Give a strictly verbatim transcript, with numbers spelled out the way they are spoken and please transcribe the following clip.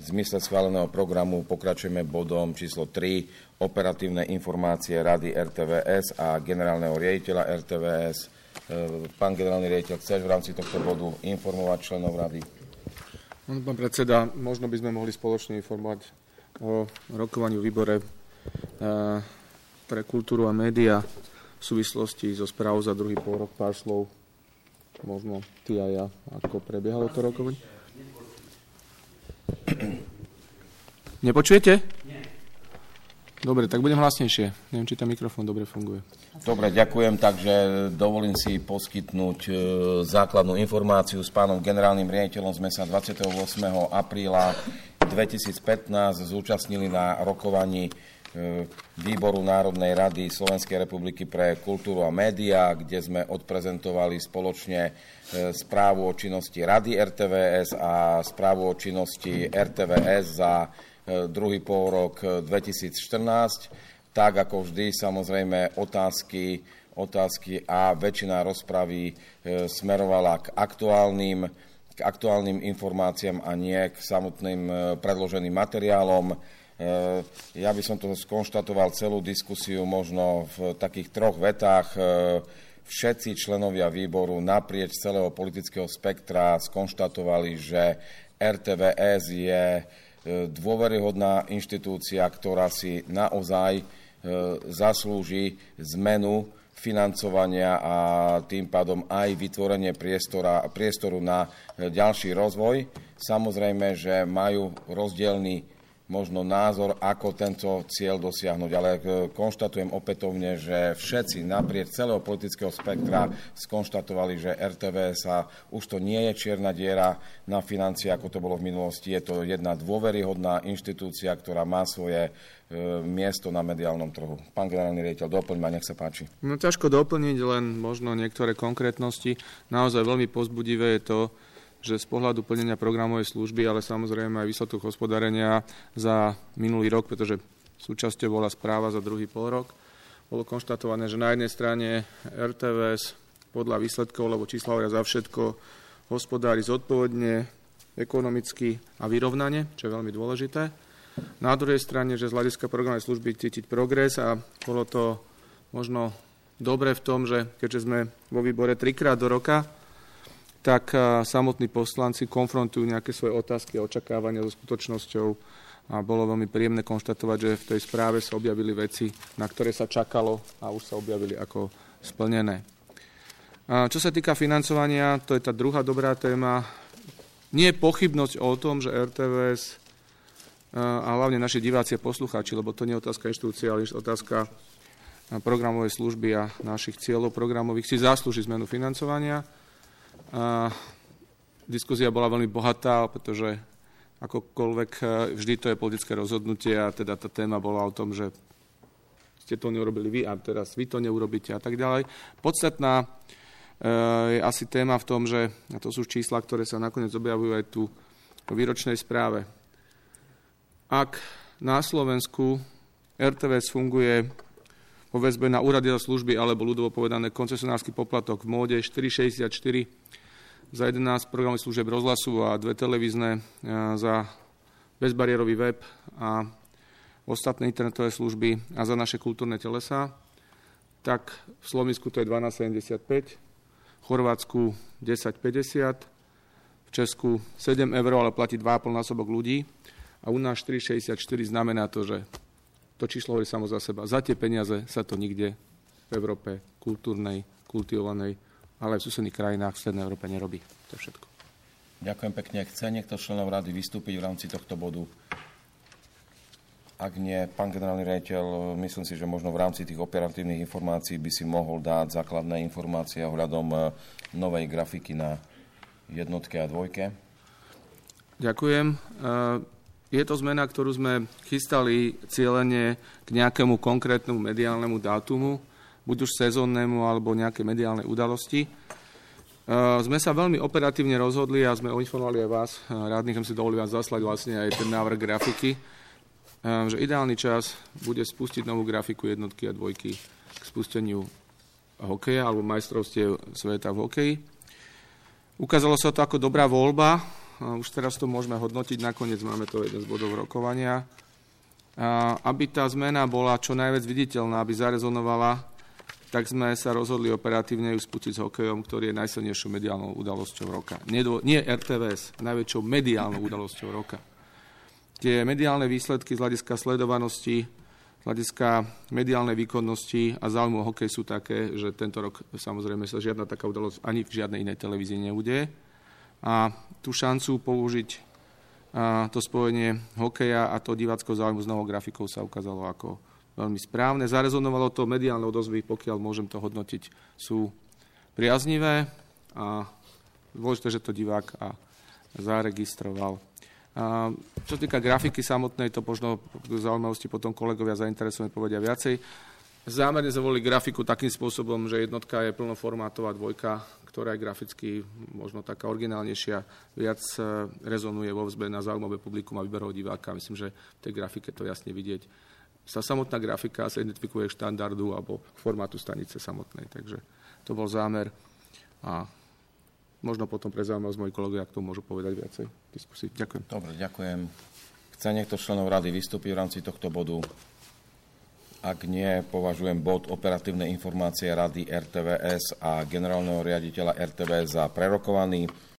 zmysle schváleného programu pokračujeme bodom číslo tri, operatívne informácie Rady er té vé es a generálneho riaditeľa er té vé es. Pán generálny riaditeľ, chceš v rámci tohto bodu informovať členov Rady? Pán predseda, možno by sme mohli spoločne informovať o rokovaní v výbore pre kultúru a média v súvislosti so správou za druhý pôrok. Pár slov, možno ty a ja, ako prebiehalo to rokovanie. Nepočujete? Nie. Dobre, tak budem hlasnejšie. Neviem, či ten mikrofón dobre funguje. Dobre, ďakujem. Takže dovolím si poskytnúť e, základnú informáciu. S pánom generálnym riaditeľom sme sa dvadsiateho ôsmeho apríla dvetisícpätnásť zúčastnili na rokovaní e, Výboru Národnej rady Slovenskej republiky pre kultúru a médiá, kde sme odprezentovali spoločne e, správu o činnosti Rady er té vé es a správu o činnosti er té vé es za e, druhý pôrok dvetisícštrnásť. Tak ako vždy, samozrejme, otázky, otázky a väčšina rozpravy e, smerovala k aktuálnym, k aktuálnym informáciám a nie k samotným e, predloženým materiálom. E, ja by som to skonštatoval celú diskusiu možno v takých troch vetách. E, všetci členovia výboru naprieč celého politického spektra skonštatovali, že er té vé es je e, dôveryhodná inštitúcia, ktorá si naozaj zaslúži zmenu financovania a tým pádom aj vytvorenie priestora, priestoru na ďalší rozvoj. Samozrejme, že majú rozdielny možno názor, ako tento cieľ dosiahnuť, ale konštatujem opätovne, že všetci naprieč celého politického spektra skonštatovali, že er té vé sa už to nie je čierna diera na financie, ako to bolo v minulosti. Je to jedna dôveryhodná inštitúcia, ktorá má svoje e, miesto na mediálnom trhu. Pán generálny riaditeľ, doplň ma, nech sa páči. No ťažko doplniť, len možno niektoré konkrétnosti. Naozaj veľmi povzbudivé je to, že z pohľadu plnenia programovej služby, ale samozrejme aj výsledok hospodárenia za minulý rok, pretože súčasťou bola správa za druhý polrok, bolo konštatované, že na jednej strane er té vé es podľa výsledkov, lebo čísla hovoria za všetko, hospodári zodpovedne, ekonomicky a vyrovnane, čo je veľmi dôležité. Na druhej strane, že z hľadiska programovej služby cítiť progres a bolo to možno dobre v tom, že keďže sme vo výbore trikrát do roka, tak samotní poslanci konfrontujú nejaké svoje otázky a očakávania so skutočnosťou a bolo veľmi príjemné konštatovať, že v tej správe sa objavili veci, na ktoré sa čakalo a už sa objavili ako splnené. A čo sa týka financovania, to je tá druhá dobrá téma. Nie je pochybnosť o tom, že er té vé es a hlavne naši diváci a poslucháči, lebo to nie je otázka inštitúcie, ale je otázka programovej služby a našich cieľov programových, si zaslúži zmenu financovania. A diskusia bola veľmi bohatá, pretože akokoľvek vždy to je politické rozhodnutie a teda tá téma bola o tom, že ste to neurobili vy a teraz vy to neurobíte a tak ďalej. Podstatná e, je asi téma v tom, že, a to sú čísla, ktoré sa nakoniec objavujú aj tu v výročnej správe. Ak na Slovensku er té vé es funguje vo väzbe na úrady a služby alebo ľudovo povedané koncesionársky poplatok v móde štyri šesťdesiatštyri za jedenásť programových služieb rozhlasu a dve televízne za bezbariérový web a ostatné internetové služby a za naše kultúrne telesá, tak v Slovensku to je dvanásť sedemdesiatpäť, v Chorvátsku desať päťdesiat, v Česku sedem eur, ale platí dva a pol násobok ľudí a u nás štyri šesťdesiatštyri znamená to, že to číslo hovorí samo za seba. Za tie peniaze sa to nikde v Európe kultúrnej, kultivovanej, ale aj v susedných krajinách v Strednej Európe nerobí. To je všetko. Ďakujem pekne. Chce niekto členov rady vystúpiť v rámci tohto bodu? Ak nie, pán generálny riaditeľ, myslím si, že možno v rámci tých operatívnych informácií by si mohol dať základné informácie ohľadom novej grafiky na jednotke a dvojke. Ďakujem. Je to zmena, ktorú sme chystali cieľene k nejakému konkrétnemu mediálnemu dátumu, buď už sezónnemu alebo nejaké mediálnej udalosti. Sme sa veľmi operatívne rozhodli a sme informovali aj vás, rádnych, som si dovolil vás zaslať vlastne aj ten návrh grafiky, že ideálny čas bude spustiť novú grafiku jednotky a dvojky k spusteniu hokeja alebo majstrovstiev sveta v hokeji. Ukázalo sa to ako dobrá voľba, už teraz to môžeme hodnotiť, nakoniec máme to jeden z bodov rokovania. Aby tá zmena bola čo najviac viditeľná, aby zarezonovala, tak sme sa rozhodli operatívne ju spustiť s hokejom, ktorý je najsilnejšou mediálnou udalosťou roka. Nie, nie er té vé es, najväčšou mediálnou udalosťou roka. Tie mediálne výsledky z hľadiska sledovanosti, z hľadiska mediálnej výkonnosti a záujmu hokej sú také, že tento rok samozrejme sa žiadna taká udalosť ani v žiadnej inej televízii neudeje. A tú šancu použiť a to spojenie hokeja a to diváckého záujmu s novou grafikou sa ukázalo ako veľmi správne. Zarezonovalo to, mediálne odozvy, pokiaľ môžem to hodnotiť, sú priaznivé a dôležité, že to divák a zaregistroval. A čo týka grafiky samotnej, to možno k zaujímavosti potom kolegovia zainteresovaní povedia viacej. Zámerne zvolili grafiku takým spôsobom, že jednotka je plnoformátová dvojka, ktorá je graficky možno taká originálnejšia, viac rezonuje vo vzbe na zaujímavé publikum a výberov diváka. Myslím, že v tej grafike to jasne vidieť. Sa samotná grafika sa identifikuje k štandardu alebo k formátu stanice samotnej. Takže to bol zámer a možno potom pre zaujímavosť moji kolegovia k tomu môžu povedať viacej v diskusii. Ďakujem. Dobre, ďakujem. Chce niekto členov rady vystúpiť v rámci tohto bodu? Ak nie, považujem bod operatívne informácie Rady er té vé es a generálneho riaditeľa er té vé es za prerokovaný.